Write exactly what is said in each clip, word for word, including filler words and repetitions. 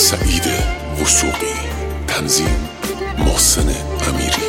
سعید وثوقی، تنظیم محسن امیری.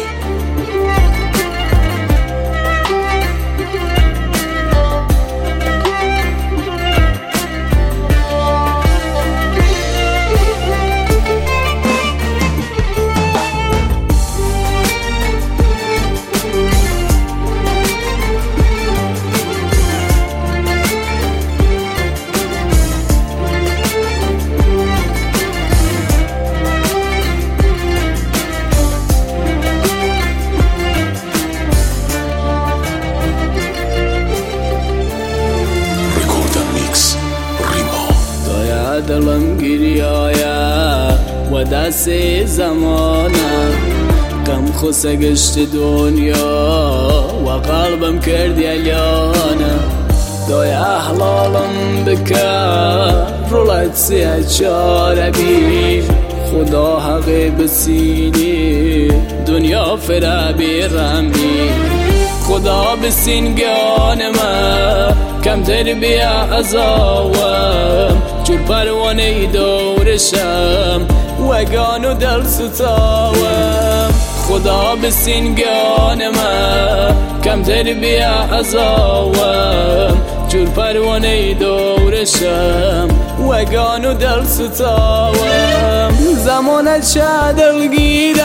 دلم گریایه و دست زمانه کم خسته گشت دنیا و قلبم کردی الیانه دای احلالم بکر رولت سیه چاره بی خدا حقی بسینی دنیا فرا بیرم بی خدا بسین گانم کم تربیه ازاوم جور پروانه دورشم وگان و دل ستاوم خدا بسین گانم کم تربیه ازاوم جور پروانه دورشم وگان و دل ستاوم زمانت چه دلگیره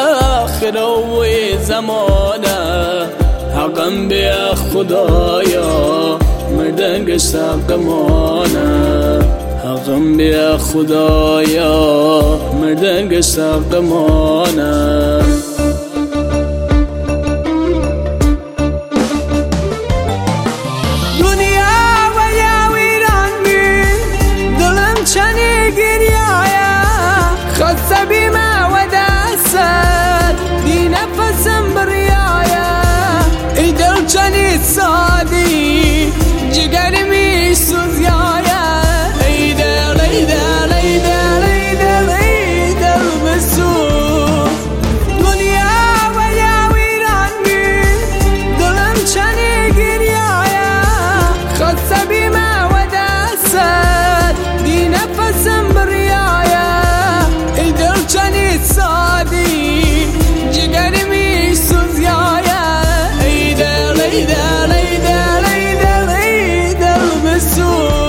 خروی زمانه حقم بیا خدایا مردن گشت حقمانه حقم بیا خدایا مردن گشت حقمانه دنیا و یا ویران بی دلم چنی گریایه خسته بی ما و دست دی نفسم بریایه ای دل چنی سادی جگرمی سوزیایه ای دل ای دل ای دل ای دل ای دل بسوز دنیا و یا ویران بی دلم چنی گریایه خسته بی ما و دست دی نفسم بریایه ای دل چنی سادی جگرمی سوزیایه ای دل ای دل ای دل ای دل ای دل بسوز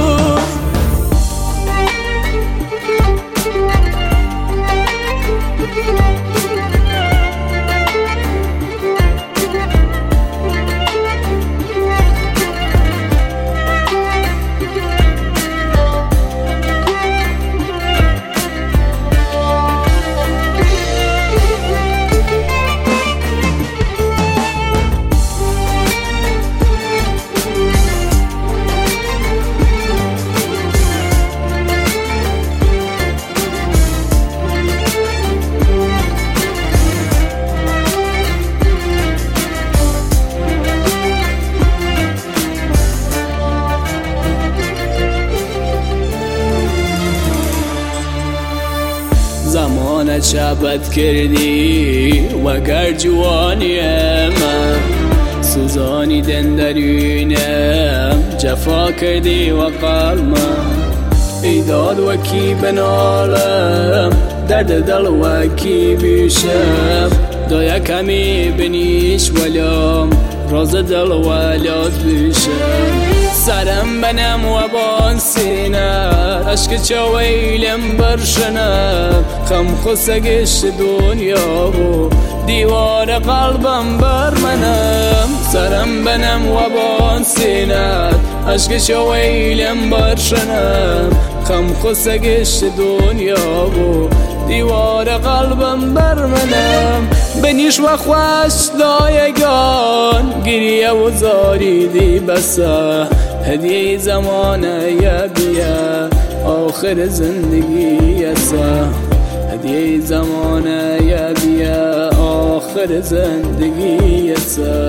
زمانت شبت کردی وگر جوانی من سوزانی دندرینم جفا کردی و قلبم ای داد و کی بنالم درد دل و کی بیشم دایا کمی بنیش ولیم راز دل ولات بیشم سرم بنم و بان سینه عشق چویلم برشنم خم خسته گشت دنیا و دیوار قلبم بر منم سرم بنم و بان سینه عشق چویلم برشنم خم خسته گشت دنیا و دیوار قلبم بر منم بنیش و خوش لایگان گریه و زاری دی بسه هدیه زمانه یا بیا آخر زندگی یسا هدیه زمانه یا بیا آخر زندگی یسا